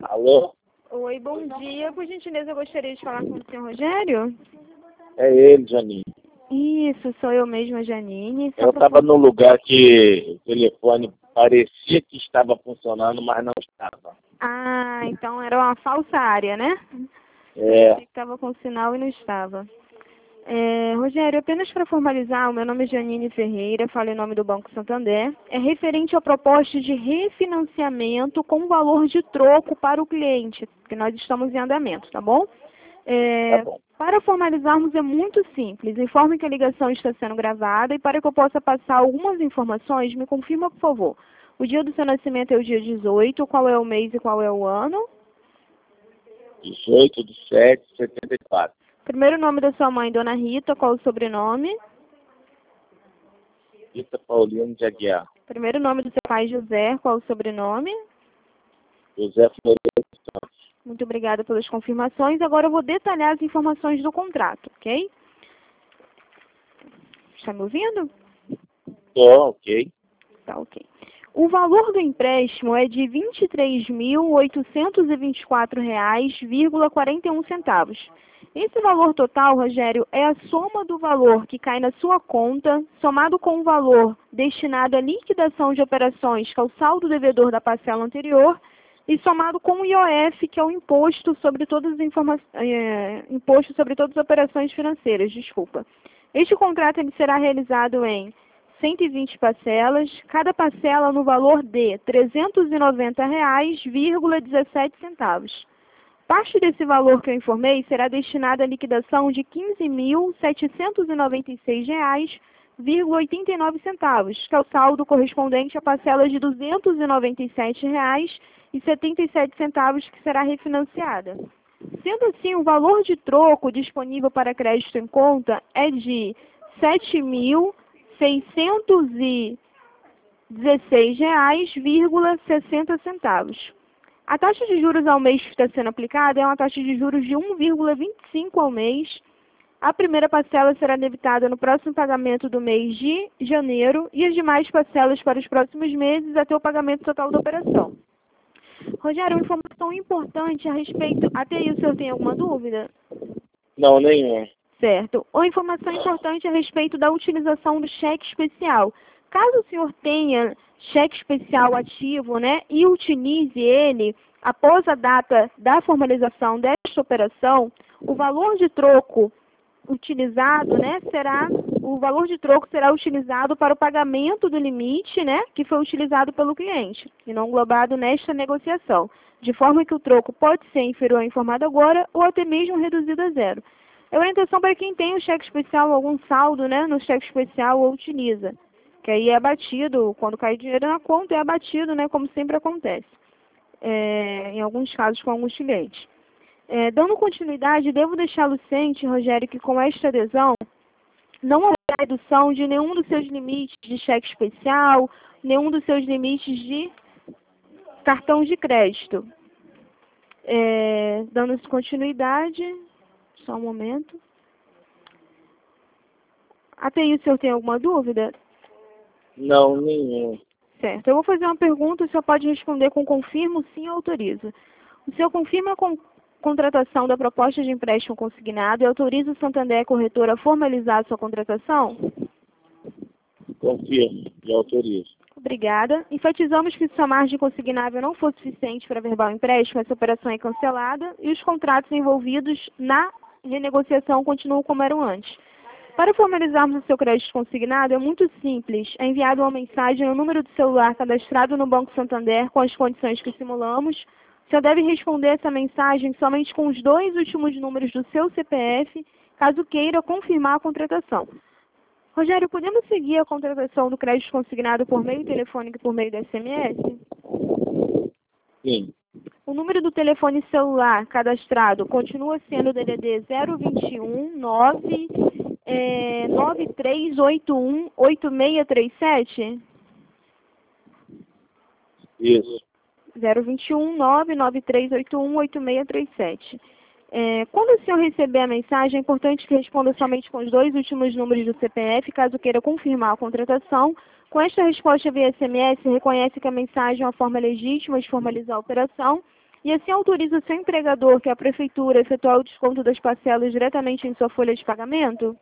Alô? Oi, bom dia. Por gentileza, eu gostaria de falar com o senhor Rogério. É ele, Janine. Isso, sou eu mesma, Janine. Eu estava no lugar que o telefone parecia que estava funcionando, mas não estava. Ah, então era uma falsa área, né? É. Parecia que estava com sinal e não estava. Rogério, apenas para formalizar, o meu nome é Janine Ferreira, falo em nome do Banco Santander. É referente à proposta de refinanciamento com valor de troco para o cliente, que nós estamos em andamento, tá bom? Tá bom. Para formalizarmos é muito simples. Informe que a ligação está sendo gravada e para que eu possa passar algumas informações, me confirma, por favor. O dia do seu nascimento é o dia 18, qual é o mês e qual é o ano? 18/7/74. Primeiro nome da sua mãe, Dona Rita, qual o sobrenome? Rita Paulino de Aguiar. Primeiro nome do seu pai, José, qual o sobrenome? José Florencio Santos. Muito obrigada pelas confirmações. Agora eu vou detalhar as informações do contrato, ok? Está me ouvindo? Tô, ok. Tá, ok. O valor do empréstimo é de R$ 23.824,41. Esse valor total, Rogério, é a soma do valor que cai na sua conta, somado com o valor destinado à liquidação de operações, que é o saldo devedor da parcela anterior, e somado com o IOF, que é o imposto sobre todas as imposto sobre todas as operações financeiras, desculpa. Este contrato ele será realizado em 120 parcelas, cada parcela no valor de R$ 390,17. Parte desse valor que eu informei será destinada à liquidação de R$ 15.796,89, que é o saldo correspondente à parcela de R$ 297,77, que será refinanciada. Sendo assim, o valor de troco disponível para crédito em conta é de R$ 7.616,60. A taxa de juros ao mês que está sendo aplicada é uma taxa de juros de 1,25 ao mês. A primeira parcela será debitada no próximo pagamento do mês de janeiro e as demais parcelas para os próximos meses até o pagamento total da operação. Rogério, uma informação importante a respeito... Até aí o senhor tem alguma dúvida? Não, nenhum. Certo. Uma informação importante a respeito da utilização do cheque especial. Caso o senhor tenha cheque especial ativo, né, e utilize ele após a data da formalização desta operação, o valor de troco utilizado, né, o valor de troco será utilizado para o pagamento do limite, né, que foi utilizado pelo cliente e não englobado nesta negociação, de forma que o troco pode ser inferior ao informado agora ou até mesmo reduzido a zero. É orientação para quem tem o cheque especial, algum saldo, né, no cheque especial ou utiliza, que aí é abatido, quando cai dinheiro na conta, é abatido, né, como sempre acontece, em alguns casos com alguns clientes. Dando continuidade, devo deixá-lo ciente, Rogério, que com esta adesão não haverá redução de nenhum dos seus limites de cheque especial, nenhum dos seus limites de cartão de crédito. Dando continuidade, só um momento. Até aí o senhor tem alguma dúvida? Não, nenhum. Certo. Eu vou fazer uma pergunta, o senhor pode responder com confirmo, sim ou autoriza. O senhor confirma a contratação da proposta de empréstimo consignado e autoriza o Santander Corretora a formalizar a sua contratação? Confirmo e autorizo. Obrigada. Enfatizamos que se a margem consignável não for suficiente para averbar o empréstimo, essa operação é cancelada e os contratos envolvidos na renegociação continuam como eram antes. Para formalizarmos o seu crédito consignado, é muito simples. É enviada uma mensagem no número do celular cadastrado no Banco Santander com as condições que simulamos. O senhor deve responder essa mensagem somente com os 2 últimos números do seu CPF, caso queira confirmar a contratação. Rogério, podemos seguir a contratação do crédito consignado por meio telefônico e por meio do SMS? Sim. O número do telefone celular cadastrado continua sendo o DDD 021 9381 8637? Isso. 021 99381 8637. Quando o senhor receber a mensagem, é importante que responda somente com os 2 últimos números do CPF, caso queira confirmar a contratação. Com esta resposta via SMS, reconhece que a mensagem é uma forma legítima de formalizar a operação e assim autoriza o seu empregador, que é a prefeitura, a efetuar o desconto das parcelas diretamente em sua folha de pagamento?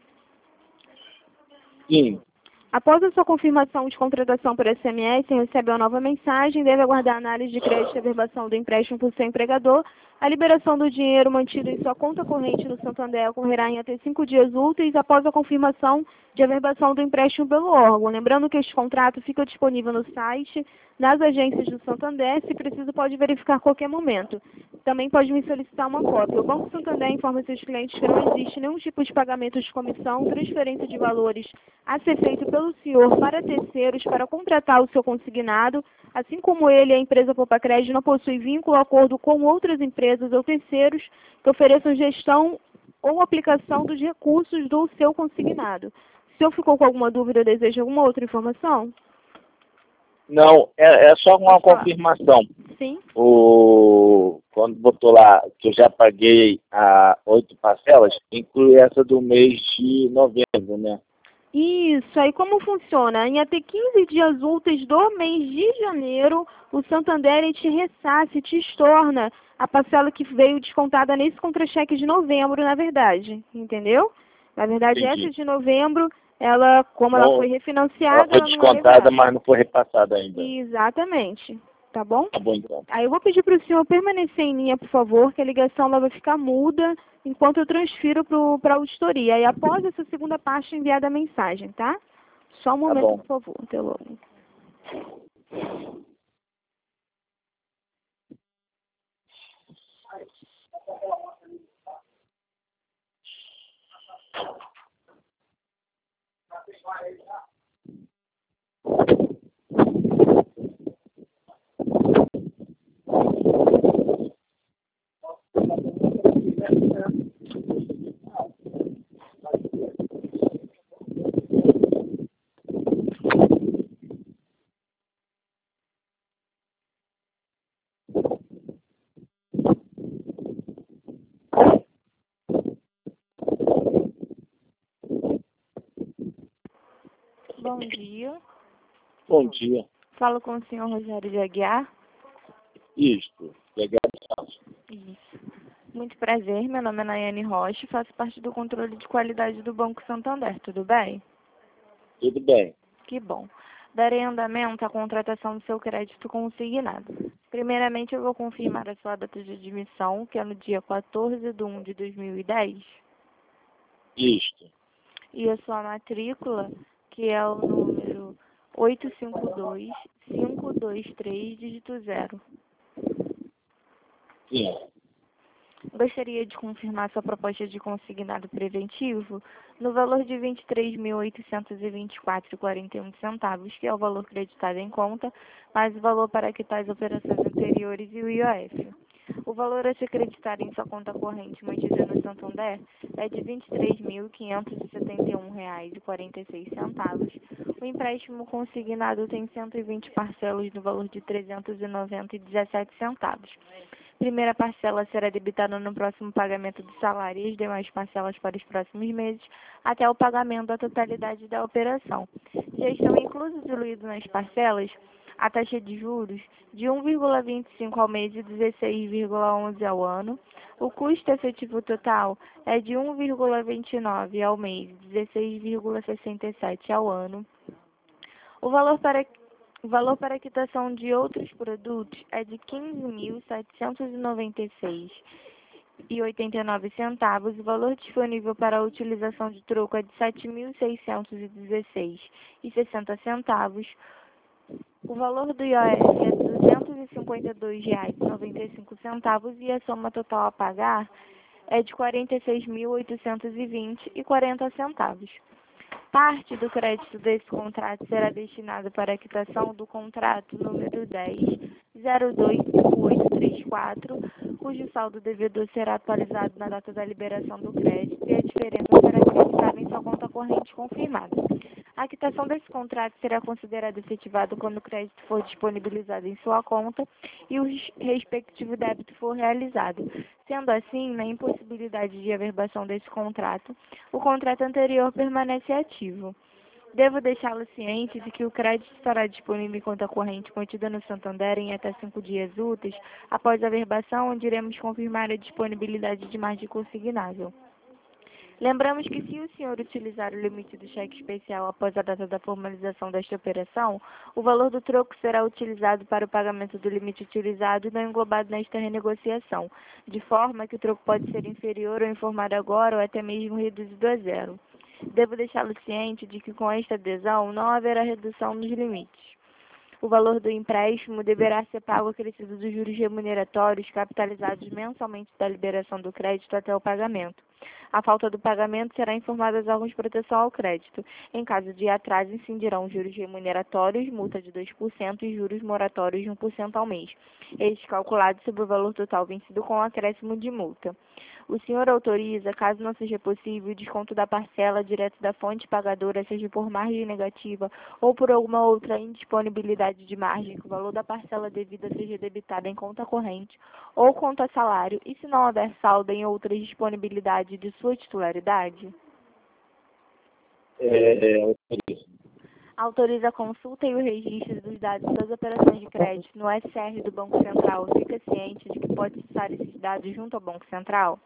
Sim. Após a sua confirmação de contratação por SMS, recebe uma nova mensagem, deve aguardar a análise de crédito e averbação do empréstimo por seu empregador. A liberação do dinheiro mantido em sua conta corrente no Santander ocorrerá em até 5 dias úteis após a confirmação de averbação do empréstimo pelo órgão. Lembrando que este contrato fica disponível no site, nas agências do Santander, se preciso pode verificar a qualquer momento. Também pode me solicitar uma cópia. O Banco Santander informa seus clientes que não existe nenhum tipo de pagamento de comissão, transferência de valores a ser feito pelo senhor para terceiros para contratar o seu consignado, assim como ele, a empresa Poupa Crédito, não possui vínculo ou acordo com outras empresas ou terceiros que ofereçam gestão ou aplicação dos recursos do seu consignado. O senhor ficou com alguma dúvida ou deseja alguma outra informação? Não, é só uma confirmação. Sim. Quando botou lá que eu já paguei 8 parcelas, inclui essa do mês de novembro, né? Isso, aí como funciona? Em até 15 dias úteis do mês de janeiro, o Santander ele te ressarce, te estorna a parcela que veio descontada nesse contra-cheque de novembro, na verdade, entendeu? Na verdade, Entendi. essa de novembro, ela, como ela foi refinanciada, Ela foi não é descontada, levada. mas não foi repassada ainda. Exatamente, tá bom? Tá bom, então. Aí eu vou pedir para o senhor permanecer em linha, por favor, que a ligação ela vai ficar muda enquanto eu transfiro para a auditoria. E após essa segunda parte, enviada a mensagem, tá? Só um momento, por favor. Até logo. Bom dia. Bom dia. Falo com o senhor Rogério de Aguiar. Isto. Legal. Isso. Muito prazer, meu nome é Nayane Rocha e faço parte do controle de qualidade do Banco Santander, tudo bem? Tudo bem. Que bom. Darei andamento à contratação do seu crédito consignado. Primeiramente, eu vou confirmar a sua data de admissão, que é no dia 14/1 de 2010, Isto. e a sua matrícula, que é o número 852523, dígito 0. Sim. Gostaria de confirmar sua proposta de consignado preventivo no valor de R$ 23.824,41, que é o valor creditado em conta, mais o valor para quitar as operações anteriores e o IOF. O valor a ser creditado em sua conta corrente mantida no Santander é de R$ 23.571,46. O empréstimo consignado tem 120 parcelas no valor de R$ 390,17. Primeira parcela será debitada no próximo pagamento do salário e as demais parcelas para os próximos meses, até o pagamento da totalidade da operação. Já estão inclusos e diluídos nas parcelas a taxa de juros de 1,25 ao mês e 16,11 ao ano. O custo efetivo total é de 1,29 ao mês e 16,67 ao ano. O valor para a quitação de outros produtos é de R$ 15.796,89. O valor disponível para a utilização de troco é de R$ 7.616,60. O valor do IOF é de R$ 252,95 e a soma total a pagar é de R$ 46.820,40. Parte do crédito desse contrato será destinado para a quitação do contrato número 10.025834, cujo saldo devedor será atualizado na data da liberação do crédito e a diferença será creditada em sua conta corrente confirmada. A quitação desse contrato será considerada efetivada quando o crédito for disponibilizado em sua conta e o respectivo débito for realizado. Sendo assim, na impossibilidade de averbação desse contrato, o contrato anterior permanece ativo. Devo deixá-lo ciente de que o crédito estará disponível em conta corrente contida no Santander em até 5 dias úteis após a verbação, onde iremos confirmar a disponibilidade de margem consignável. Lembramos que se o senhor utilizar o limite do cheque especial após a data da formalização desta operação, o valor do troco será utilizado para o pagamento do limite utilizado e não englobado nesta renegociação, de forma que o troco pode ser inferior ou informado agora ou até mesmo reduzido a zero. Devo deixá-lo ciente de que com esta adesão não haverá redução nos limites. O valor do empréstimo deverá ser pago acrescido dos juros remuneratórios capitalizados mensalmente da liberação do crédito até o pagamento. A falta do pagamento será informada aos órgãos de proteção ao crédito. Em caso de atraso, incidirão juros remuneratórios, multa de 2% e juros moratórios de 1% ao mês, estes calculados sobre o valor total vencido com acréscimo de multa. O senhor autoriza, caso não seja possível, o desconto da parcela direto da fonte pagadora, seja por margem negativa ou por alguma outra indisponibilidade de margem, que o valor da parcela devida seja debitado em conta corrente ou conta salário, e se não houver saldo em outras disponibilidades de sua titularidade? Autorizo. Autoriza a consulta e o registro dos dados das operações de crédito no SR do Banco Central. Fica ciente de que pode acessar esses dados junto ao Banco Central?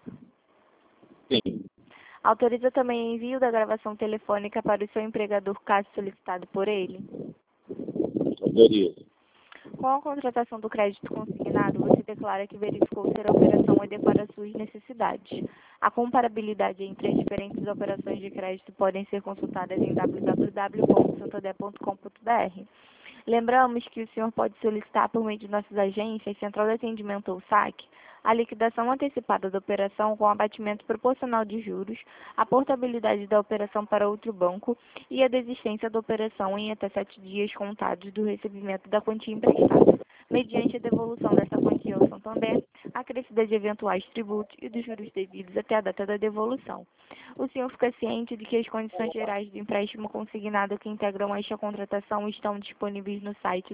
Sim. Autoriza também o envio da gravação telefônica para o seu empregador, caso solicitado por ele? Autorizo. Com a contratação do crédito consignado, você declara que verificou ser a operação adequada às suas necessidades. A comparabilidade entre as diferentes operações de crédito podem ser consultadas em www.santander.com.br. Lembramos que o senhor pode solicitar por meio de nossas agências, Central de Atendimento ou SAC, a liquidação antecipada da operação com abatimento proporcional de juros, a portabilidade da operação para outro banco e a desistência da operação em até 7 dias contados do recebimento da quantia emprestada, mediante a devolução dessa quantia ao Santander, acrescida de eventuais tributos e dos juros devidos até a data da devolução. O senhor fica ciente de que as condições gerais do empréstimo consignado que integram esta contratação estão disponíveis no site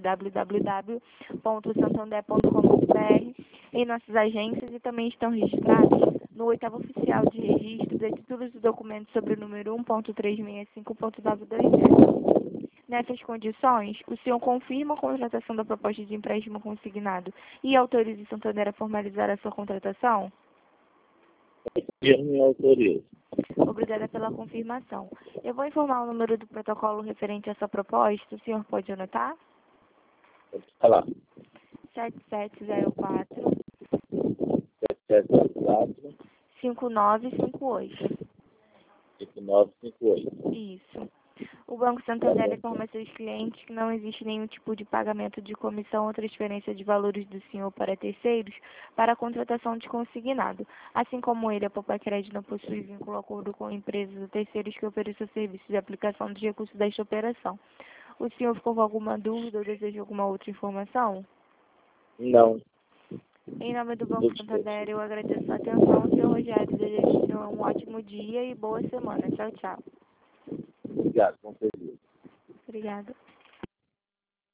www.santander.com.br, em nossas agências, e também estão registradas no 8º Oficial de Registro de Títulos e Documentos sobre o número 1.365.920. Nessas condições, o senhor confirma a contratação da proposta de empréstimo consignado e autoriza o Santander a formalizar a sua contratação? Confirmo e autorizo. Obrigada pela confirmação. Eu vou informar o número do protocolo referente a essa proposta. O senhor pode anotar? Pode falar. 7704 7704 5958. 5958. Isso. O Banco Santander informa a seus clientes que não existe nenhum tipo de pagamento de comissão ou transferência de valores do senhor para terceiros para a contratação de consignado. Assim como ele, a Poupa Crédito não possui vínculo ou acordo com empresas ou terceiros que ofereçam serviços de aplicação dos recursos desta operação. O senhor ficou com alguma dúvida ou deseja alguma outra informação? Não. Em nome do Banco Santander, eu agradeço a atenção, senhor Rogério. Desejo um ótimo dia e boa semana. Tchau, tchau. Obrigado, com certeza. Obrigada.